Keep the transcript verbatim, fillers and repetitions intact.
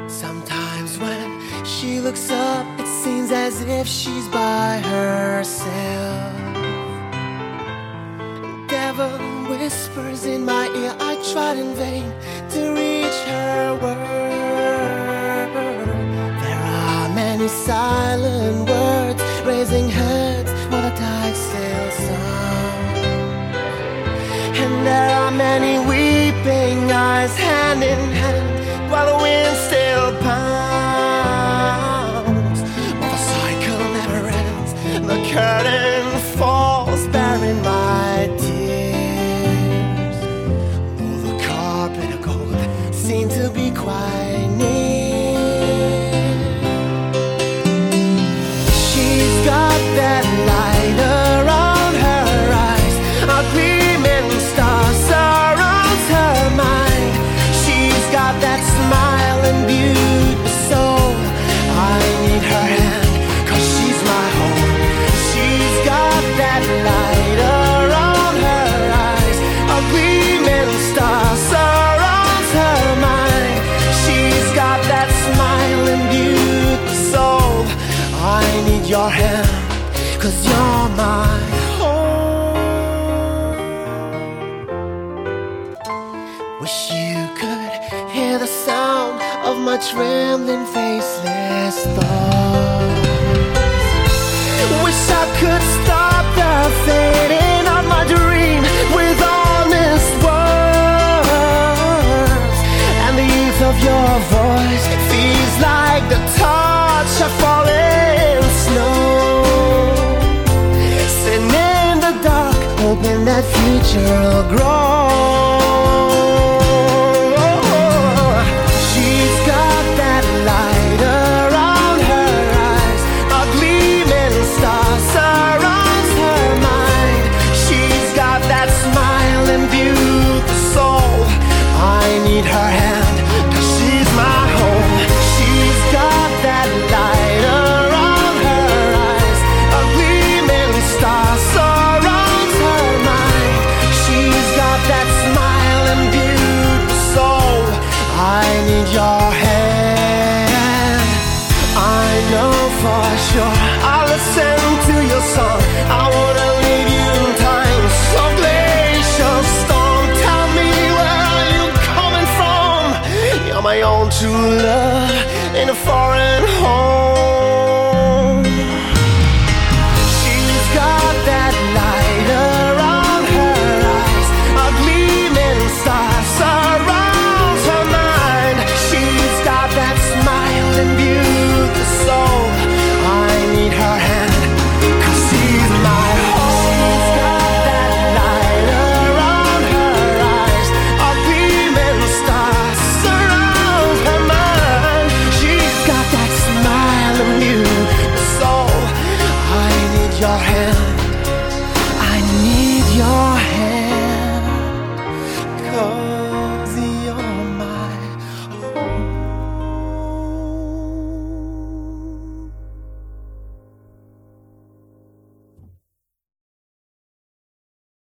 Sometimes when she looks up, it seems as if she's by herself. Devil whispers in my ear, I tried in vain to reach her word. There are many silent words raising heads while the tide sails on. And there are many weeping eyes hand in hand while the wind still pounds. But the cycle never ends, the curtain falls bearing my tears. Though the carpet of gold seemed to be quite near. She's got that light around her eyes, a gleaming star surrounds her mind. She's got that smile and beauty soul. I need her hand, cause she's my home. She's got that light around her eyes, a gleaming star surrounds her mind. She's got that smile and beauty soul. I need your hand, cause you're my home. Wish you could hear the sound of my trembling, faceless thoughts. Wish I could stop the fading of my dream with honest words. And the youth of your voice feels like the touch of falling snow. Sitting in the dark, hoping that future will grow. Her hand, cause she's my home. She's got that light around her eyes, a gleaming star surrounds her mind. She's got that smile and beauty soul. I need your hand. I know for sure I'll listen to your song. I wanna leave you in time. So glacial storm, tell me where my own true love in a foreign home.